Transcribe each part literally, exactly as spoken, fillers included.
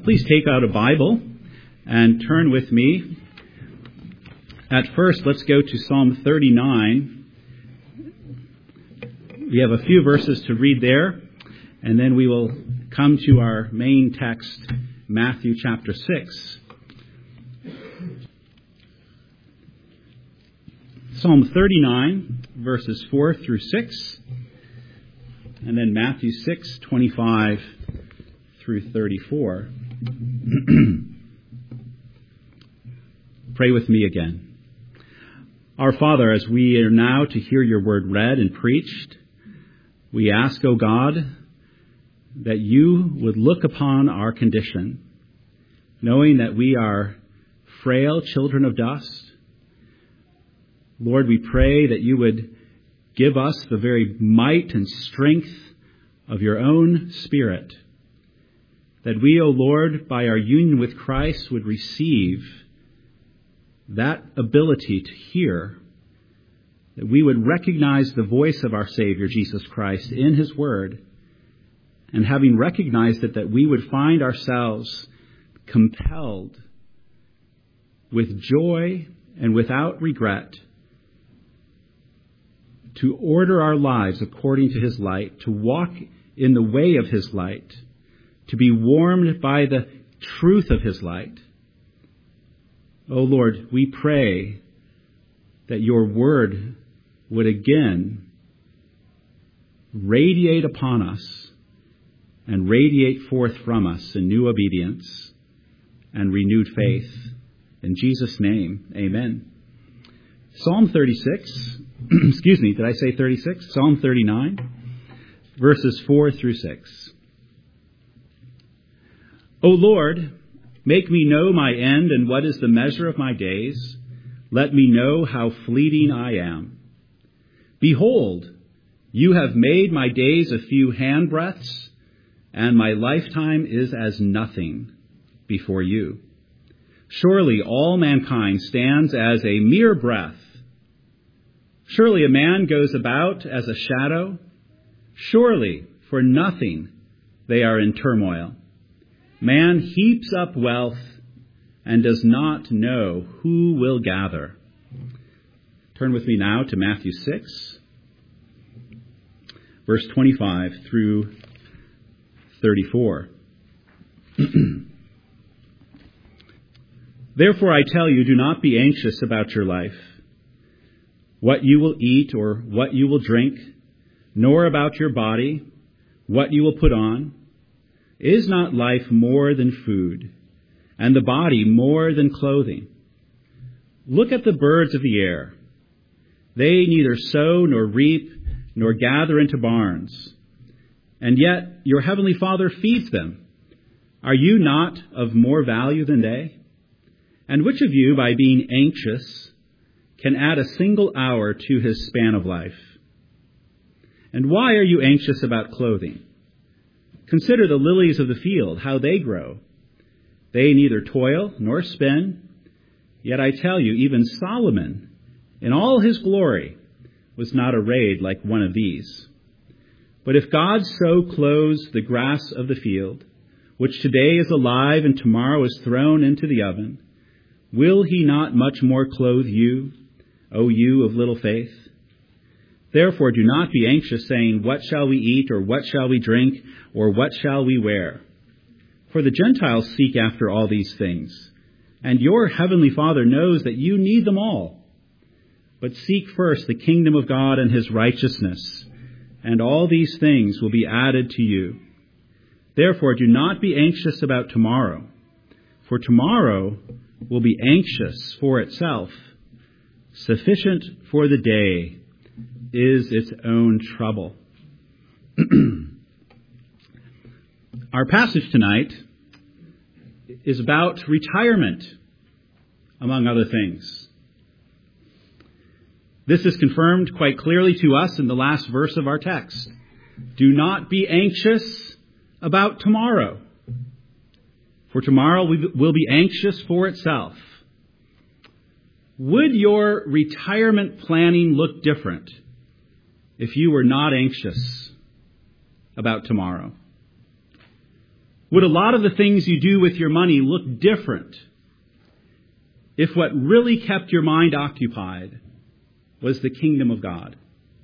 Please take out a Bible and turn with me. At first, let's go to Psalm thirty-nine. We have a few verses to read there, and then we will come to our main text, Matthew chapter six. Psalm thirty-nine, verses four through six, and then Matthew six, twenty-five through thirty-four. Pray with me again. Our Father, as we are now to hear your word read and preached, we ask, O God, that you would look upon our condition, knowing that we are frail children of dust. Lord, we pray that you would give us the very might and strength of your own Spirit, that we, O Lord, by our union with Christ, would receive that ability to hear, that we would recognize the voice of our Savior, Jesus Christ, in his word, and having recognized it, that we would find ourselves compelled with joy and without regret to order our lives according to his light, to walk in the way of his light, to be warmed by the truth of his light. O Lord, we pray that your word would again radiate upon us and radiate forth from us in new obedience and renewed faith. In Jesus' name, amen. Psalm thirty-six, excuse me, did I say thirty-six? Psalm thirty-nine, verses four through six. O Lord, make me know my end and what is the measure of my days. Let me know how fleeting I am. Behold, you have made my days a few handbreadths, and my lifetime is as nothing before you. Surely all mankind stands as a mere breath. Surely a man goes about as a shadow. Surely for nothing they are in turmoil. Man heaps up wealth and does not know who will gather. Turn with me now to Matthew six, verse twenty-five through thirty-four. Therefore I tell you, do not be anxious about your life, what you will eat or what you will drink, nor about your body, what you will put on. Is not life more than food, and the body more than clothing? Look at the birds of the air. They neither sow nor reap nor gather into barns, and yet your heavenly Father feeds them. Are you not of more value than they? And which of you, by being anxious, can add a single hour to his span of life? And why are you anxious about clothing? Consider the lilies of the field, how they grow. They neither toil nor spin. Yet I tell you, even Solomon, in all his glory, was not arrayed like one of these. But if God so clothes the grass of the field, which today is alive and tomorrow is thrown into the oven, will he not much more clothe you, O you of little faith? Therefore do not be anxious, saying, what shall we eat, or what shall we drink, or what shall we wear? For the Gentiles seek after all these things, and your heavenly Father knows that you need them all. But seek first the kingdom of God and his righteousness, and all these things will be added to you. Therefore do not be anxious about tomorrow, for tomorrow will be anxious for itself. Sufficient for the day is its own trouble. Our passage tonight is about retirement, among other things. This is confirmed quite clearly to us in the last verse of our text. Do not be anxious about tomorrow, for tomorrow will be anxious for itself. Would your retirement planning look different if you were not anxious about tomorrow? Would a lot of the things you do with your money look different if what really kept your mind occupied was the kingdom of God?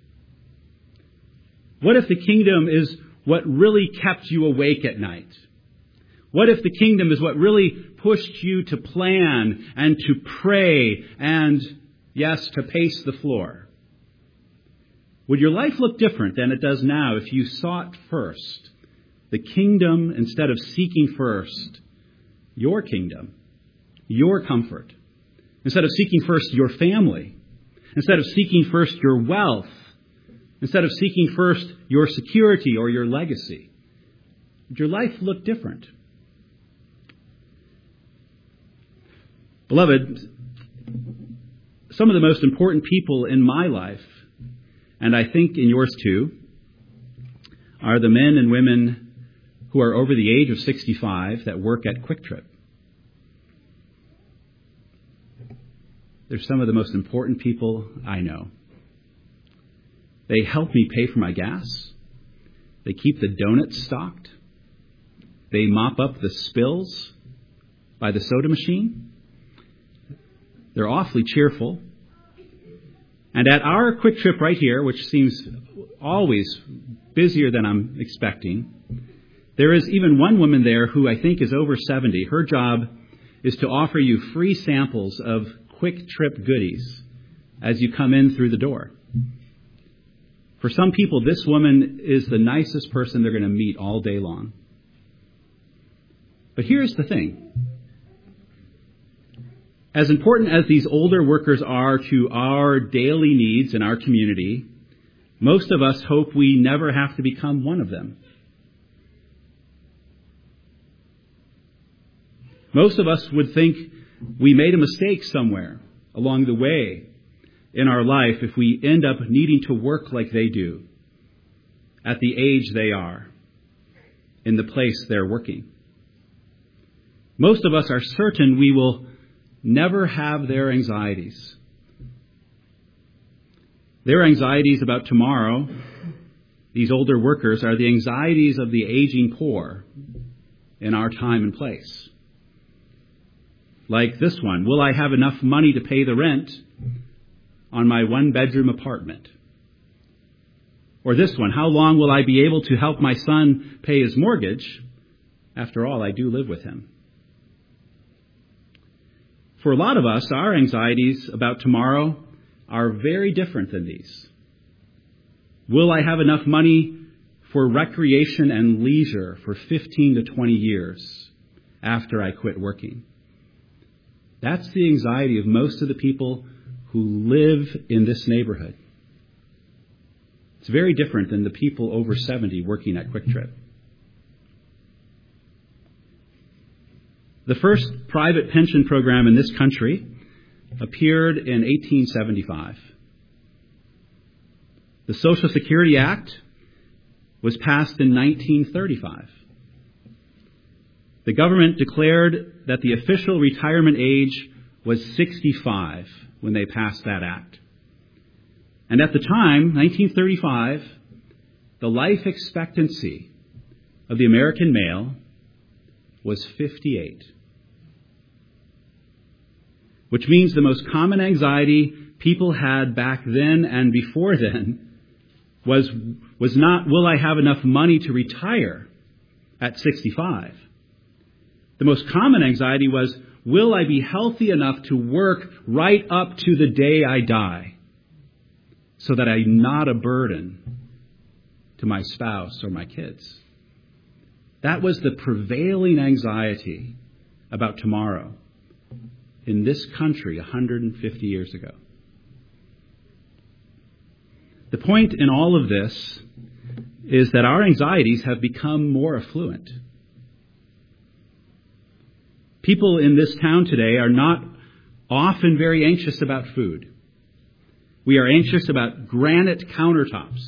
What if the kingdom is what really kept you awake at night? What if the kingdom is what really pushed you to plan and to pray and, yes, to pace the floor? Would your life look different than it does now if you sought first the kingdom instead of seeking first your kingdom, your comfort, instead of seeking first your family, instead of seeking first your wealth, instead of seeking first your security or your legacy? Would your life look different? Beloved, some of the most important people in my life, and I think in yours too, are the men and women who are over the age of sixty-five that work at Quick Trip. They're some of the most important people I know. They help me pay for my gas. They keep the donuts stocked. They mop up the spills by the soda machine. They're awfully cheerful. And at our Quick Trip right here, which seems always busier than I'm expecting, there is even one woman there who I think is over seventy. Her job is to offer you free samples of Quick Trip goodies as you come in through the door. For some people, this woman is the nicest person they're going to meet all day long. But here's the thing. As important as these older workers are to our daily needs in our community, most of us hope we never have to become one of them. Most of us would think we made a mistake somewhere along the way in our life if we end up needing to work like they do, at the age they are, in the place they're working. Most of us are certain we will never have their anxieties. Their anxieties about tomorrow, these older workers, are the anxieties of the aging poor in our time and place. Like this one, will I have enough money to pay the rent on my one-bedroom apartment? Or this one, how long will I be able to help my son pay his mortgage? After all, I do live with him. For a lot of us, our anxieties about tomorrow are very different than these. Will I have enough money for recreation and leisure for fifteen to twenty years after I quit working? That's the anxiety of most of the people who live in this neighborhood. It's very different than the people over seventy working at Quick Trip. The first private pension program in this country appeared in eighteen seventy-five. The Social Security Act was passed in nineteen thirty-five. The government declared that the official retirement age was sixty-five when they passed that act. And at the time, nineteen thirty-five, the life expectancy of the American male was fifty-eight. Which means the most common anxiety people had back then and before then was, was not, will I have enough money to retire at sixty-five? The most common anxiety was, will I be healthy enough to work right up to the day I die so that I'm not a burden to my spouse or my kids? That was the prevailing anxiety about tomorrow in this country one hundred fifty years ago. The point in all of this is that our anxieties have become more affluent. People in this town today are not often very anxious about food. We are anxious about granite countertops.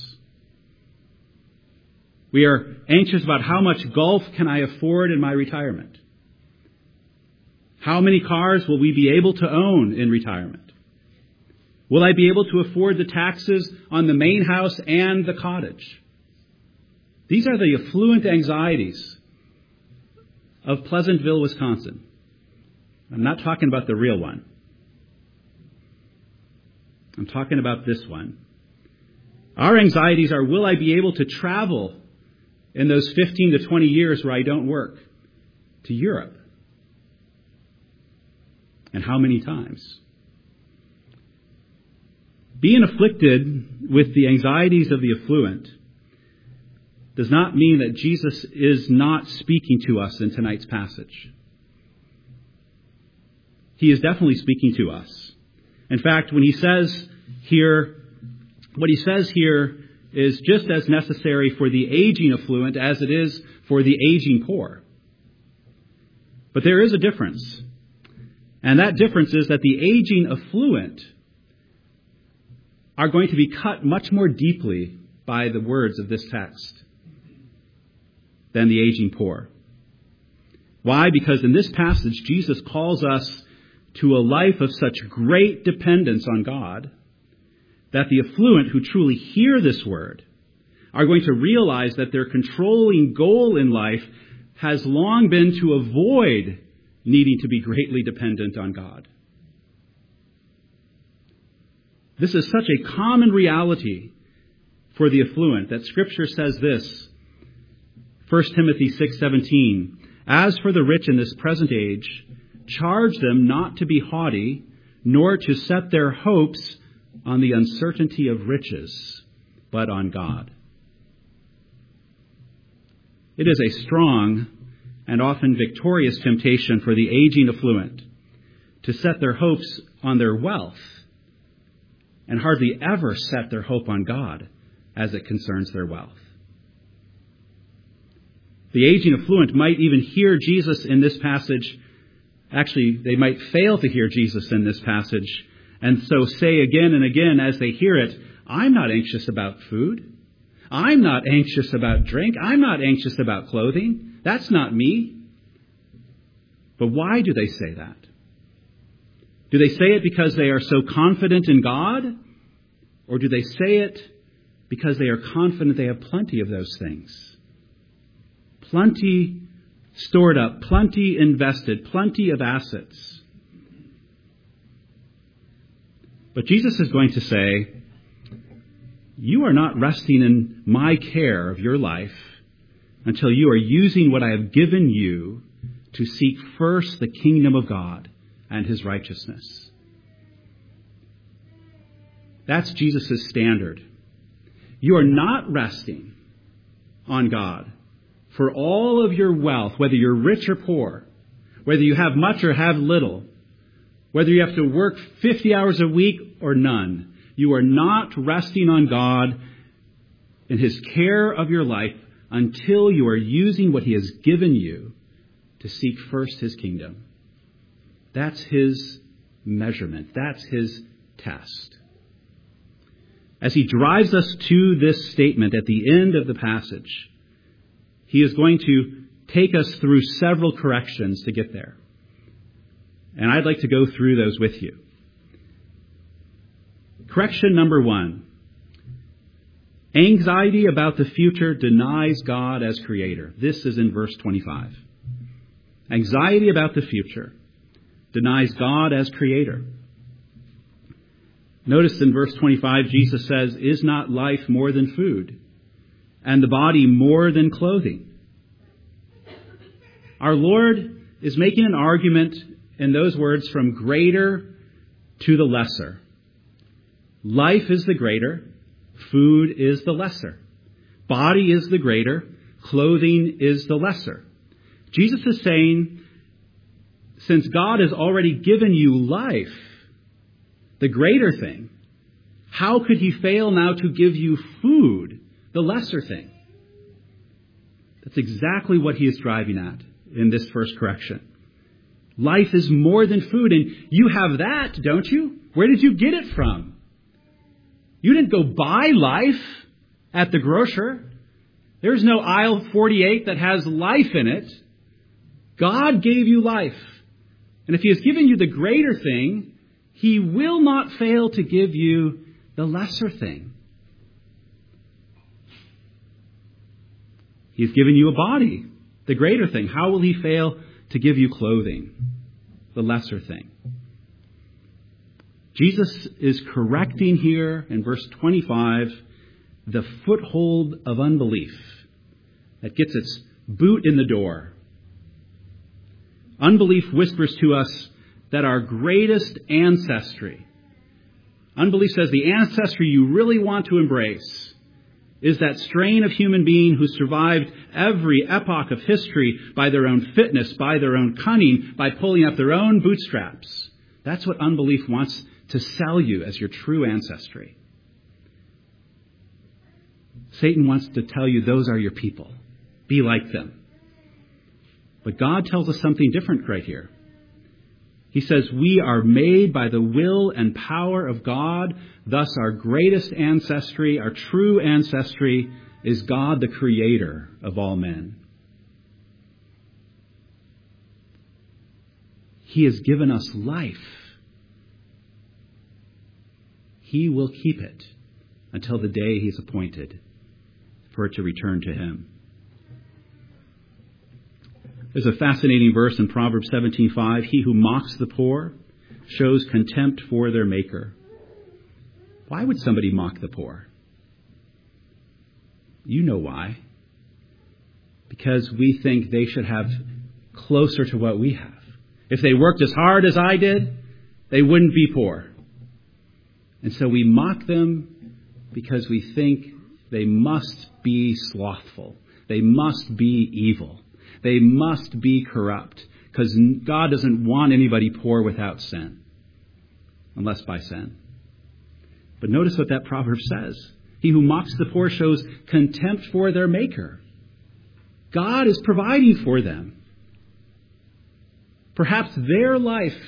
We are anxious about how much golf can I afford in my retirement? How many cars will we be able to own in retirement? Will I be able to afford the taxes on the main house and the cottage? These are the affluent anxieties of Pleasantville, Wisconsin. I'm not talking about the real one. I'm talking about this one. Our anxieties are, will I be able to travel in those fifteen to twenty years where I don't work to Europe? And how many times? Being afflicted with the anxieties of the affluent does not mean that Jesus is not speaking to us in tonight's passage. He is definitely speaking to us. In fact, when he says here, what he says here is just as necessary for the aging affluent as it is for the aging poor. But there is a difference. And that difference is that the aging affluent are going to be cut much more deeply by the words of this text than the aging poor. Why? Because in this passage, Jesus calls us to a life of such great dependence on God that the affluent who truly hear this word are going to realize that their controlling goal in life has long been to avoid needing to be greatly dependent on God. This is such a common reality for the affluent that Scripture says this, First Timothy six seventeen, as for the rich in this present age, charge them not to be haughty, nor to set their hopes on the uncertainty of riches, but on God. It is a strong and often victorious temptation for the aging affluent to set their hopes on their wealth and hardly ever set their hope on God as it concerns their wealth. The aging affluent might even hear Jesus in this passage. Actually, they might fail to hear Jesus in this passage, and so say again and again as they hear it, I'm not anxious about food. I'm not anxious about drink. I'm not anxious about clothing. That's not me. But why do they say that? Do they say it because they are so confident in God? Or do they say it because they are confident they have plenty of those things? Plenty stored up, plenty invested, plenty of assets. But Jesus is going to say, you are not resting in my care of your life until you are using what I have given you to seek first the kingdom of God and his righteousness. That's Jesus' standard. You are not resting on God for all of your wealth, whether you're rich or poor, whether you have much or have little, whether you have to work fifty hours a week or none. You are not resting on God in his care of your life until you are using what he has given you to seek first his kingdom. That's his measurement. That's his test. As he drives us to this statement at the end of the passage, he is going to take us through several corrections to get there. And I'd like to go through those with you. Correction number one. Anxiety about the future denies God as creator. This is in verse twenty-five. Anxiety about the future denies God as creator. Notice in verse twenty-five, Jesus says, is not life more than food, and the body more than clothing? Our Lord is making an argument in those words from greater to the lesser. Life is the greater, food is the lesser. Body is the greater, clothing is the lesser. Jesus is saying, since God has already given you life, the greater thing, how could he fail now to give you food, the lesser thing? That's exactly what he is driving at in this first correction. Life is more than food, and you have that, don't you? Where did you get it from? You didn't go buy life at the grocer. There's no aisle forty-eight that has life in it. God gave you life. And if he has given you the greater thing, he will not fail to give you the lesser thing. He's given you a body The greater thing, how will he fail to give you clothing? The lesser thing. Jesus is correcting here in verse twenty-five the foothold of unbelief that gets its boot in the door. Unbelief whispers to us that our greatest ancestry, unbelief says the ancestry you really want to embrace is that strain of human being who survived every epoch of history by their own fitness, by their own cunning, by pulling up their own bootstraps. That's what unbelief wants to sell you as your true ancestry. Satan wants to tell you those are your people. Be like them. But God tells us something different right here. He says we are made by the will and power of God. Thus our greatest ancestry, our true ancestry, is God, the creator of all men. He has given us life. He will keep it until the day he's appointed for it to return to him. There's a fascinating verse in Proverbs seventeen five. He who mocks the poor shows contempt for their maker. Why would somebody mock the poor? You know why. Because we think they should have closer to what we have. If they worked as hard as I did, they wouldn't be poor. And so we mock them because we think they must be slothful. They must be evil. They must be corrupt, because God doesn't want anybody poor without sin, unless by sin. But notice what that proverb says. He who mocks the poor shows contempt for their maker. God is providing for them. Perhaps their life,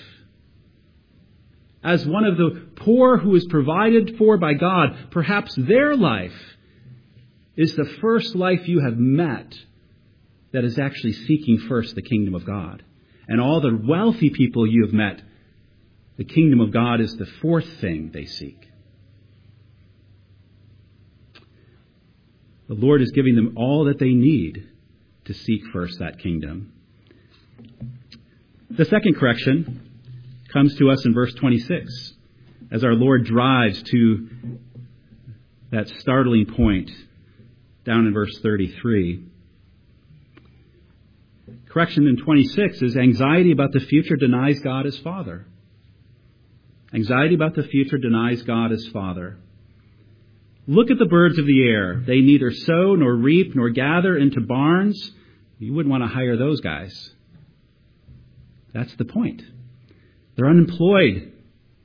as one of the poor who is provided for by God, perhaps their life is the first life you have met that is actually seeking first the kingdom of God. And all the wealthy people you have met, the kingdom of God is the fourth thing they seek. The Lord is giving them all that they need to seek first that kingdom. The second correction comes to us in verse twenty-six, as our Lord drives to that startling point down in verse thirty-three. Correction in twenty-six is anxiety about the future denies God as Father. Anxiety about the future denies God as Father. Look at the birds of the air. They neither sow nor reap nor gather into barns. You wouldn't want to hire those guys. That's the point. They're unemployed.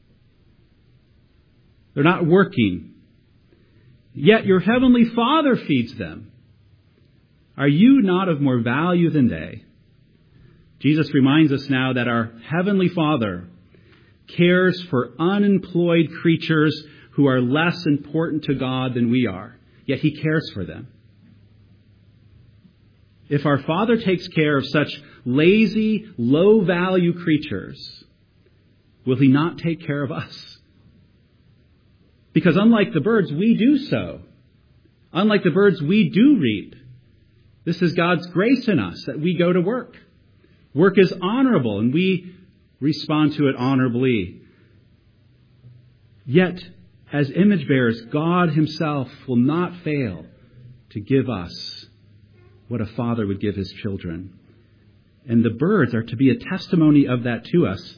They're not working. Yet your heavenly Father feeds them. Are you not of more value than they? Jesus reminds us now that our heavenly Father cares for unemployed creatures who are less important to God than we are. Yet he cares for them. If our Father takes care of such lazy, low-value creatures, will he not take care of us? Because unlike the birds, we do sow. Unlike the birds, we do reap. This is God's grace in us that we go to work. Work is honorable, and we respond to it honorably. Yet, as image bearers, God himself will not fail to give us what a father would give his children. And the birds are to be a testimony of that to us.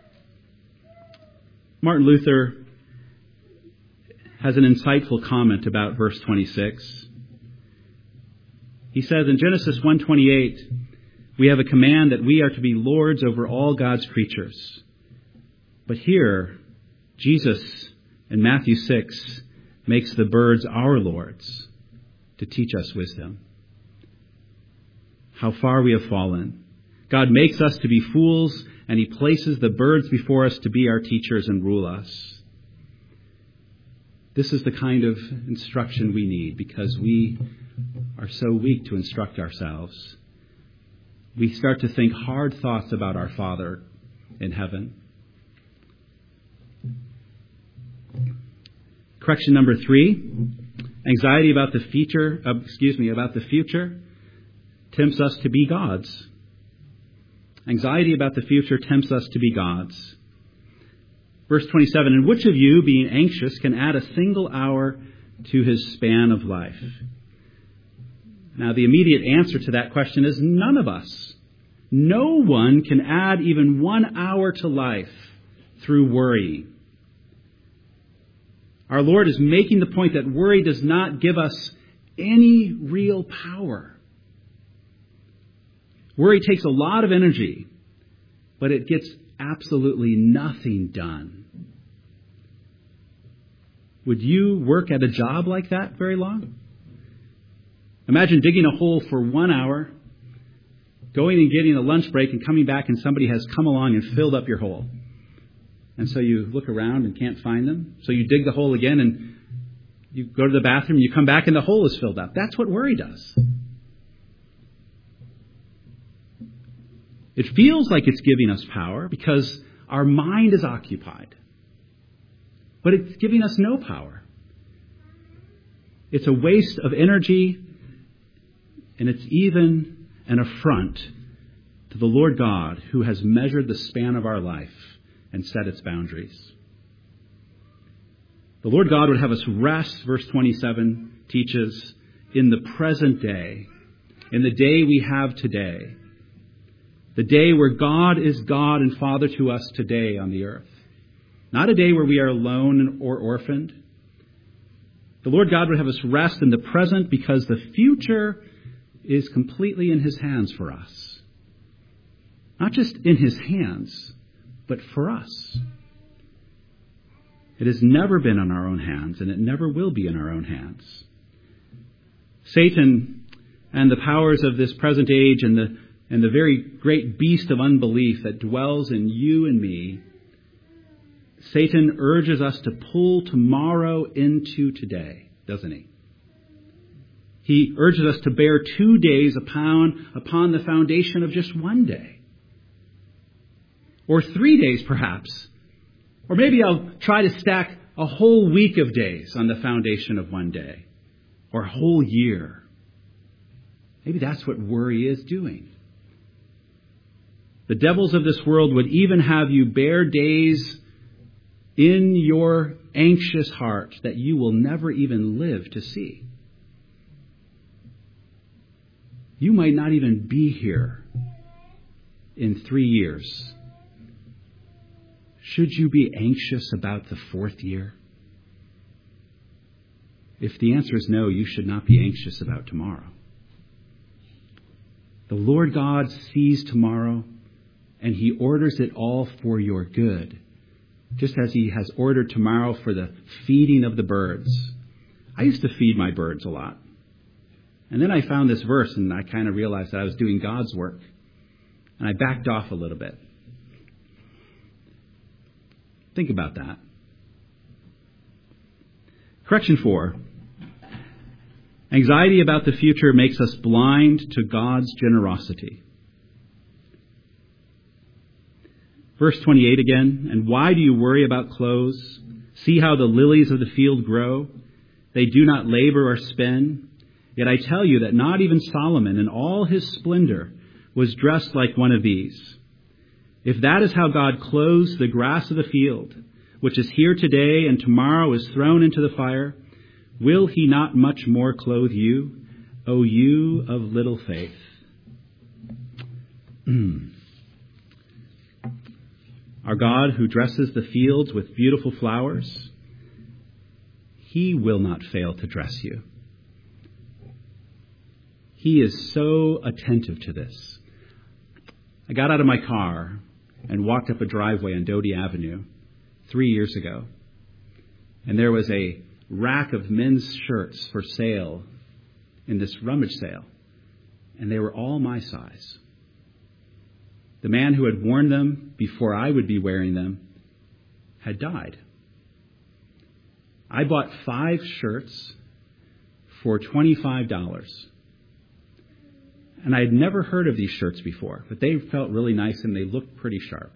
Martin Luther has an insightful comment about verse twenty-six. He says in Genesis one twenty-eight, we have a command that we are to be lords over all God's creatures. But here, Jesus in Matthew six makes the birds our lords to teach us wisdom. How far we have fallen. God makes us to be fools, and he places the birds before us to be our teachers and rule us. This is the kind of instruction we need because we are so weak to instruct ourselves. We start to think hard thoughts about our Father in heaven. Correction number three, anxiety about the future, uh, excuse me, about the future tempts us to be gods. Anxiety about the future tempts us to be gods. Verse twenty-seven, and which of you, being anxious, can add a single hour to his span of life? Now, the immediate answer to that question is none of us. No one can add even one hour to life through worrying. Our Lord is making the point that worry does not give us any real power. Worry takes a lot of energy, but it gets absolutely nothing done. Would you work at a job like that very long? Imagine digging a hole for one hour, going and getting a lunch break and coming back and somebody has come along and filled up your hole. And so you look around and can't find them. So you dig the hole again and you go to the bathroom, you come back and the hole is filled up. That's what worry does. It feels like it's giving us power because our mind is occupied. But it's giving us no power. It's a waste of energy, and it's even an affront to the Lord God who has measured the span of our life and set its boundaries. The Lord God would have us rest, verse twenty-seven teaches, in the present day, in the day we have today. The day where God is God and Father to us today on the earth. Not a day where we are alone or orphaned. The Lord God would have us rest in the present because the future is completely in his hands for us. Not just in his hands, but for us. It has never been in our own hands, and it never will be in our own hands. Satan and the powers of this present age and the and the very great beast of unbelief that dwells in you and me, Satan urges us to pull tomorrow into today, doesn't he? He urges us to bear two days upon, upon the foundation of just one day. Or three days, perhaps. Or maybe I'll try to stack a whole week of days on the foundation of one day. Or a whole year. Maybe that's what worry is doing. The devils of this world would even have you bear days in your anxious heart that you will never even live to see. You might not even be here in three years. Should you be anxious about the fourth year? If the answer is no, you should not be anxious about tomorrow. The Lord God sees tomorrow, and he orders it all for your good, just as he has ordered tomorrow for the feeding of the birds. I used to feed my birds a lot. And then I found this verse, and I kind of realized that I was doing God's work. And I backed off a little bit. Think about that. Correction four. Anxiety about the future makes us blind to God's generosity. Verse twenty-eight again, and why do you worry about clothes? See how the lilies of the field grow. They do not labor or spin. Yet I tell you that not even Solomon in all his splendor was dressed like one of these. If that is how God clothes the grass of the field, which is here today and tomorrow is thrown into the fire, will he not much more clothe you, O you of little faith? Our God, who dresses the fields with beautiful flowers, he will not fail to dress you. He is so attentive to this. I got out of my car and walked up a driveway on Doty Avenue three years ago. And there was a rack of men's shirts for sale in this rummage sale. And they were all my size. The man who had worn them before I would be wearing them had died. I bought five shirts for twenty-five dollars. And I had never heard of these shirts before, but they felt really nice and they looked pretty sharp.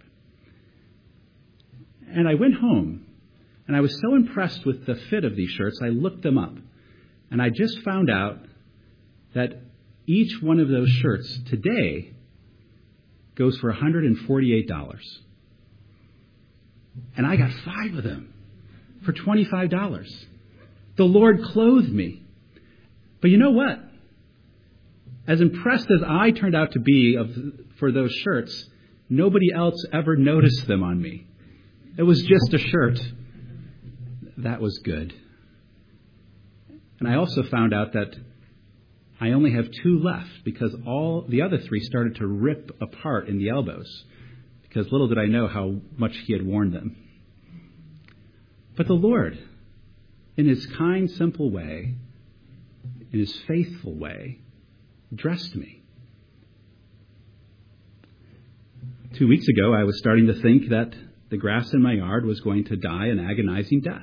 And I went home, and I was so impressed with the fit of these shirts, I looked them up. And I just found out that each one of those shirts today goes for one hundred forty-eight dollars. And I got five of them for twenty-five dollars. The Lord clothed me. But you know what? As impressed as I turned out to be of, for those shirts, nobody else ever noticed them on me. It was just a shirt. That was good. And I also found out that I only have two left because all the other three started to rip apart in the elbows, because little did I know how much he had worn them. But the Lord, in his kind, simple way, in his faithful way, dressed me. Two weeks ago, I was starting to think that the grass in my yard was going to die an agonizing death.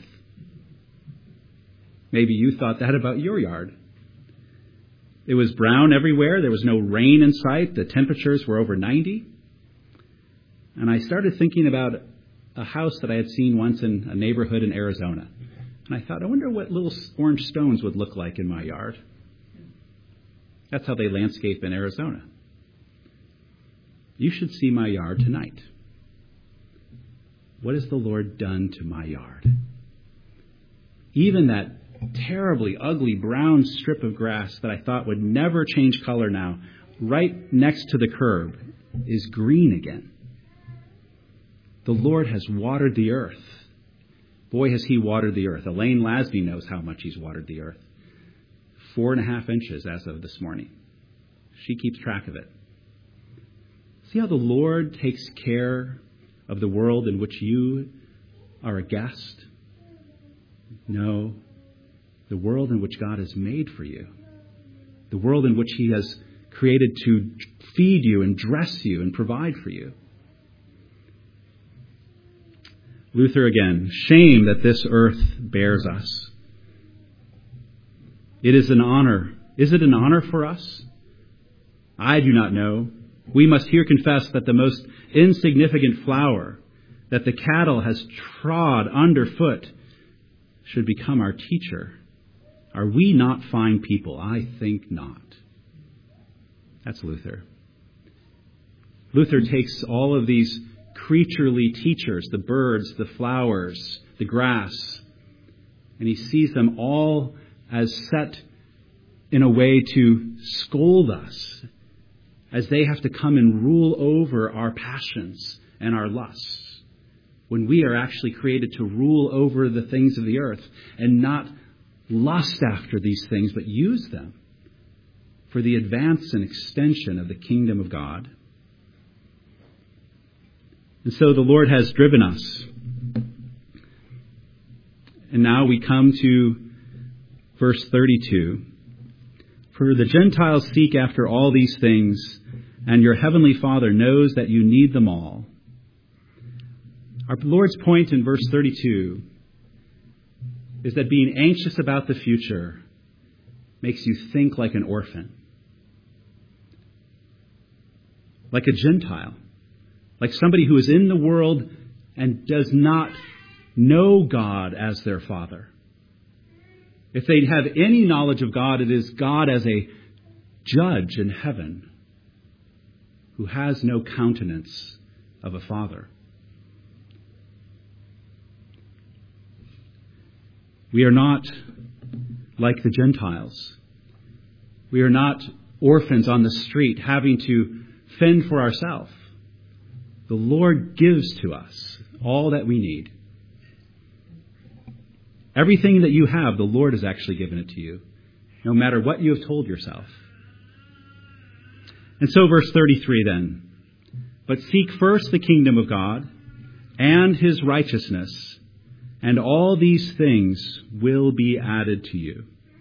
Maybe you thought that about your yard. It was brown everywhere. There was no rain in sight. The temperatures were over ninety. And I started thinking about a house that I had seen once in a neighborhood in Arizona. And I thought, I wonder what little orange stones would look like in my yard. That's how they landscape in Arizona. You should see my yard tonight. What has the Lord done to my yard? Even that terribly ugly brown strip of grass that I thought would never change color now, right next to the curb, is green again. The Lord has watered the earth. Boy, has he watered the earth. Elaine Lasby knows how much he's watered the earth. Four and a half inches as of this morning. She keeps track of it. See how the Lord takes care of the world in which you are a guest? No, the world in which God has made for you. The world in which he has created to feed you and dress you and provide for you. Luther again, shame that this earth bears us. It is an honor. Is it an honor for us? I do not know. We must here confess that the most insignificant flower that the cattle has trod underfoot should become our teacher. Are we not fine people? I think not. That's Luther. Luther takes all of these creaturely teachers, the birds, the flowers, the grass, and he sees them all as set in a way to scold us, as they have to come and rule over our passions and our lusts, when we are actually created to rule over the things of the earth and not lust after these things, but use them for the advance and extension of the kingdom of God. And so the Lord has driven us. And now we come to verse thirty-two. For the Gentiles seek after all these things, and your heavenly Father knows that you need them all. Our Lord's point in verse thirty-two is that being anxious about the future makes you think like an orphan, like a Gentile, like somebody who is in the world and does not know God as their Father. If they have any knowledge of God, it is God as a judge in heaven who has no countenance of a father. We are not like the Gentiles. We are not orphans on the street having to fend for ourselves. The Lord gives to us all that we need. Everything that you have, the Lord has actually given it to you, no matter what you have told yourself. And so verse thirty-three then, but seek first the kingdom of God and his righteousness, and all these things will be added to you.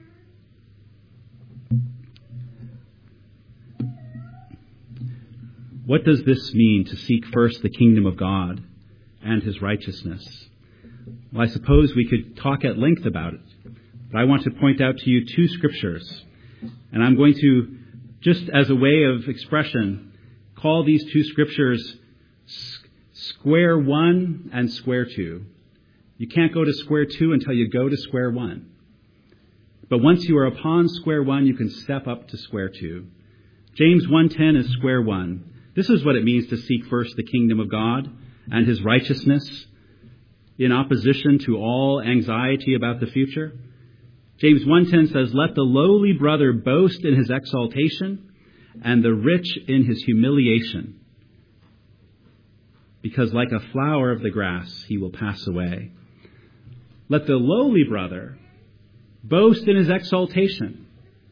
What does this mean, to seek first the kingdom of God and his righteousness? Well, I suppose we could talk at length about it, but I want to point out to you two scriptures. And I'm going to, just as a way of expression, call these two scriptures square one and square two. You can't go to square two until you go to square one. But once you are upon square one, you can step up to square two. James one ten is square one. This is what it means to seek first the kingdom of God and his righteousness in opposition to all anxiety about the future. James one ten says, "Let the lowly brother boast in his exaltation and the rich in his humiliation, because like a flower of the grass, he will pass away." Let the lowly brother boast in his exaltation.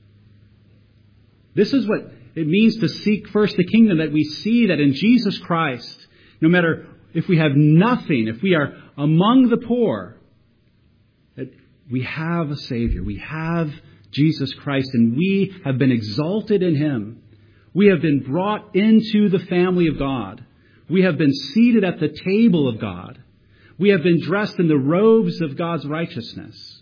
This is what it means to seek first the kingdom, that we see that in Jesus Christ, no matter if we have nothing, if we are among the poor, that we have a Savior. We have Jesus Christ, and we have been exalted in him. We have been brought into the family of God. We have been seated at the table of God. We have been dressed in the robes of God's righteousness.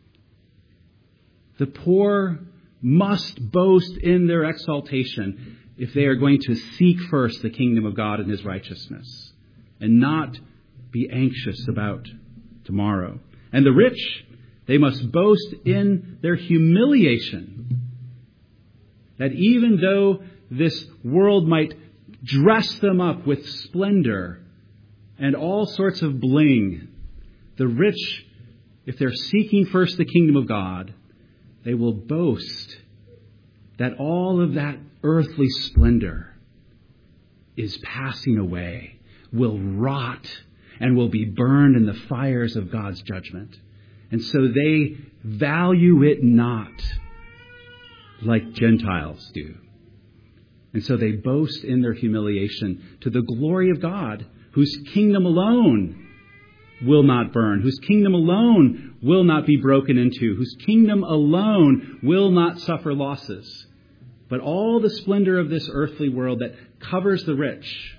The poor must boast in their exaltation if they are going to seek first the kingdom of God and his righteousness, and not be anxious about tomorrow. And the rich, they must boast in their humiliation, that even though this world might dress them up with splendor and all sorts of bling, the rich, if they're seeking first the kingdom of God, they will boast that all of that earthly splendor is passing away, will rot, and will be burned in the fires of God's judgment. And so they value it not like Gentiles do. And so they boast in their humiliation to the glory of God, whose kingdom alone will not burn, whose kingdom alone will not be broken into, whose kingdom alone will not suffer losses. But all the splendor of this earthly world that covers the rich,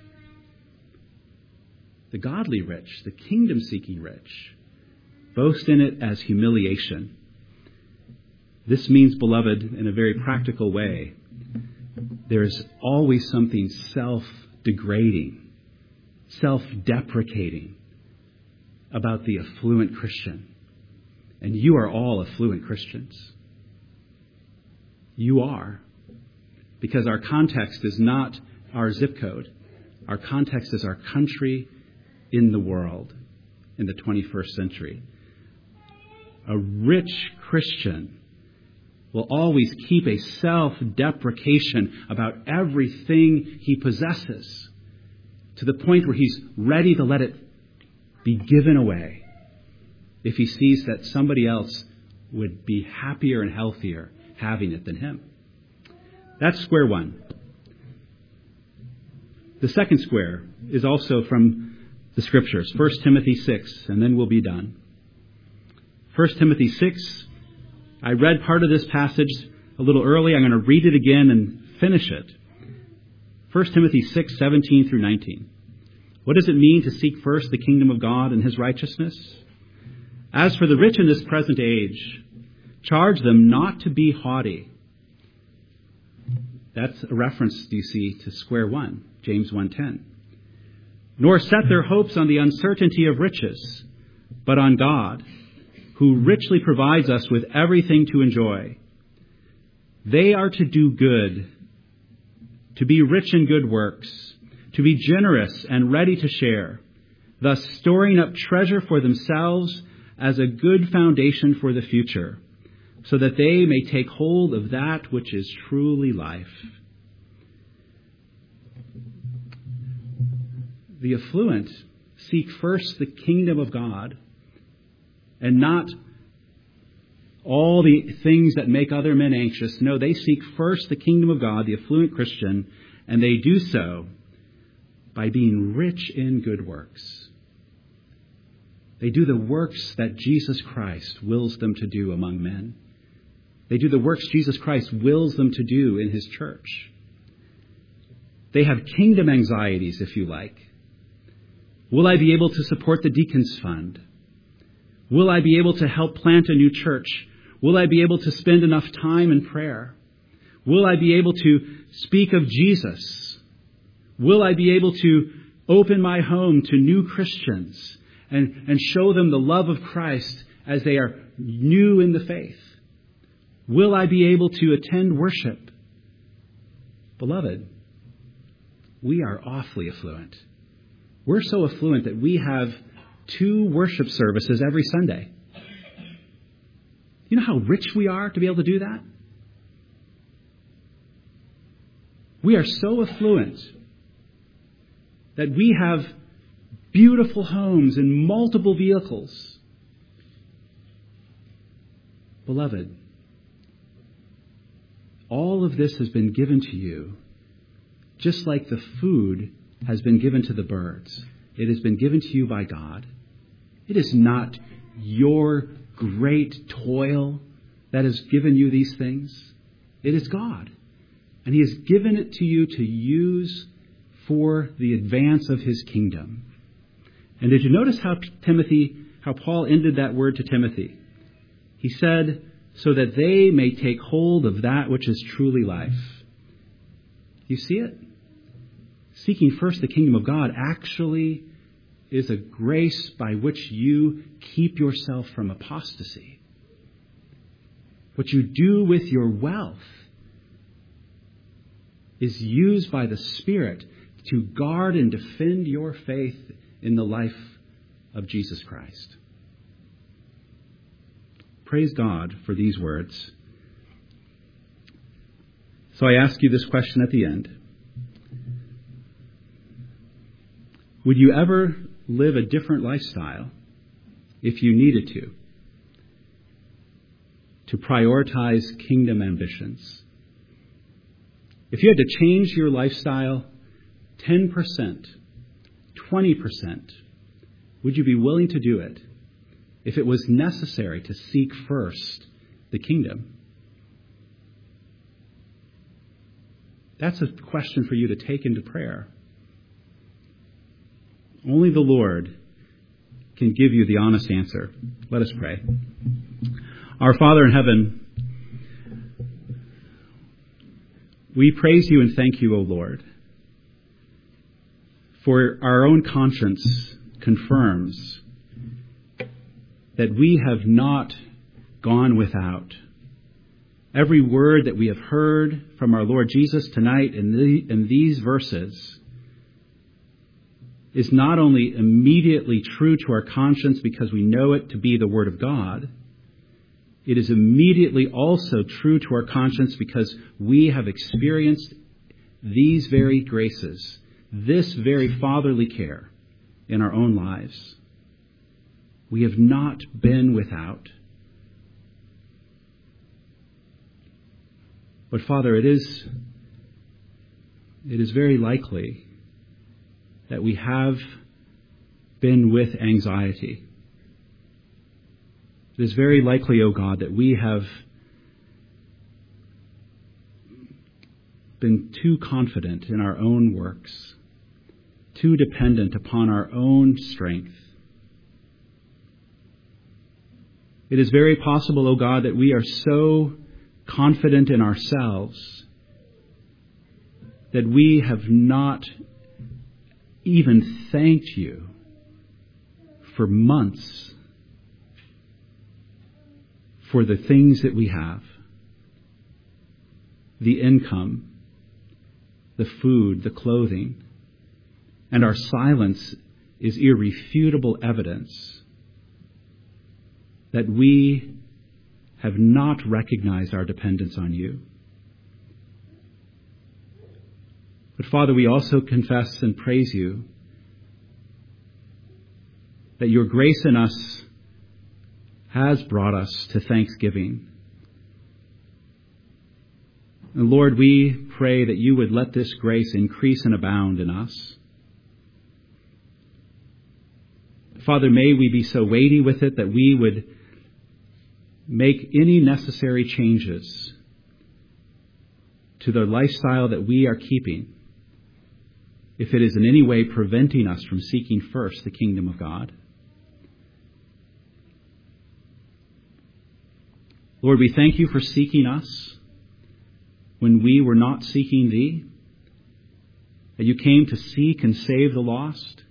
the godly rich, the kingdom-seeking rich, boast in it as humiliation. This means, beloved, in a very practical way, there is always something self-degrading, self-deprecating about the affluent Christian. And you are all affluent Christians. You are. Because our context is not our zip code. Our context is our country in the world in the twenty-first century. A rich Christian will always keep a self-deprecation about everything he possesses, to the point where he's ready to let it be given away if he sees that somebody else would be happier and healthier having it than him. That's square one. The second square is also from the Scriptures, First Timothy six, and then we'll be done. First Timothy six, I read part of this passage a little early. I'm going to read it again and finish it. First Timothy six, seventeen through nineteen. What does it mean to seek first the kingdom of God and his righteousness? As for the rich in this present age, charge them not to be haughty. That's a reference, do you see, to square one, James one ten. Nor set their hopes on the uncertainty of riches, but on God, who richly provides us with everything to enjoy. They are to do good, to be rich in good works, to be generous and ready to share, thus storing up treasure for themselves as a good foundation for the future, so that they may take hold of that which is truly life. The affluent seek first the kingdom of God and not all the things that make other men anxious. No, they seek first the kingdom of God, the affluent Christian, and they do so by being rich in good works. They do the works that Jesus Christ wills them to do among men. They do the works Jesus Christ wills them to do in his church. They have kingdom anxieties, if you like. Will I be able to support the Deacons Fund? Will I be able to help plant a new church? Will I be able to spend enough time in prayer? Will I be able to speak of Jesus? Will I be able to open my home to new Christians and, and show them the love of Christ as they are new in the faith? Will I be able to attend worship? Beloved, we are awfully affluent. We're so affluent that we have two worship services every Sunday. You know how rich we are to be able to do that? We are so affluent that we have beautiful homes and multiple vehicles. Beloved, all of this has been given to you, just like the food has been given to the birds. It has been given to you by God. It is not your great toil that has given you these things. It is God. And He has given it to you to use for the advance of His kingdom. And did you notice how Timothy, how Paul ended that word to Timothy? He said, so that they may take hold of that which is truly life. You see it? Seeking first the kingdom of God actually is a grace by which you keep yourself from apostasy. What you do with your wealth is used by the Spirit to guard and defend your faith in the life of Jesus Christ. Praise God for these words. So I ask you this question at the end. Would you ever live a different lifestyle if you needed to, to prioritize kingdom ambitions? If you had to change your lifestyle ten percent, twenty percent, would you be willing to do it if it was necessary to seek first the kingdom? That's a question for you to take into prayer. Only the Lord can give you the honest answer. Let us pray. Our Father in heaven, we praise you and thank you, O Lord, for our own conscience confirms that we have not gone without. Every word that we have heard from our Lord Jesus tonight in, the, in these verses is not only immediately true to our conscience because we know it to be the Word of God, it is immediately also true to our conscience because we have experienced these very graces, this very fatherly care in our own lives. We have not been without. But Father, it is, it is very likely that we have been with anxiety. It is very likely, O God, that we have been too confident in our own works, too dependent upon our own strength. It is very possible, O God, that we are so confident in ourselves that we have not even thanked you for months for the things that we have, the income, the food, the clothing, and our silence is irrefutable evidence that we have not recognized our dependence on you. But Father, we also confess and praise you that your grace in us has brought us to thanksgiving. And Lord, we pray that you would let this grace increase and abound in us. Father, may we be so weighty with it that we would make any necessary changes to the lifestyle that we are keeping, if it is in any way preventing us from seeking first the kingdom of God. Lord, we thank you for seeking us when we were not seeking thee, that you came to seek and save the lost,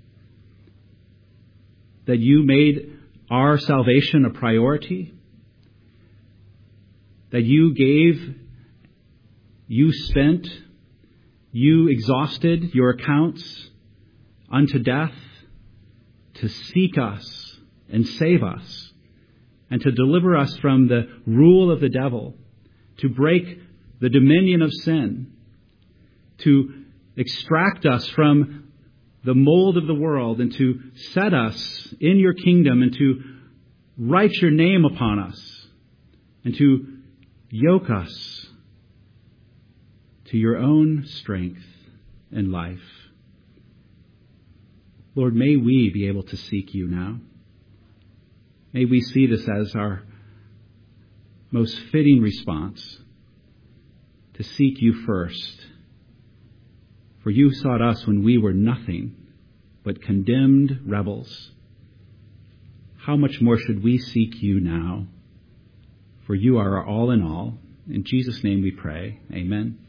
that you made our salvation a priority, that you gave, you spent, you exhausted your accounts unto death to seek us and save us and to deliver us from the rule of the devil, to break the dominion of sin, to extract us from the mold of the world and to set us in your kingdom and to write your name upon us and to yoke us to your own strength and life. Lord, may we be able to seek you now. May we see this as our most fitting response, to seek you first. For you sought us when we were nothing but condemned rebels. How much more should we seek you now? For you are our all in all. In Jesus' name we pray. Amen.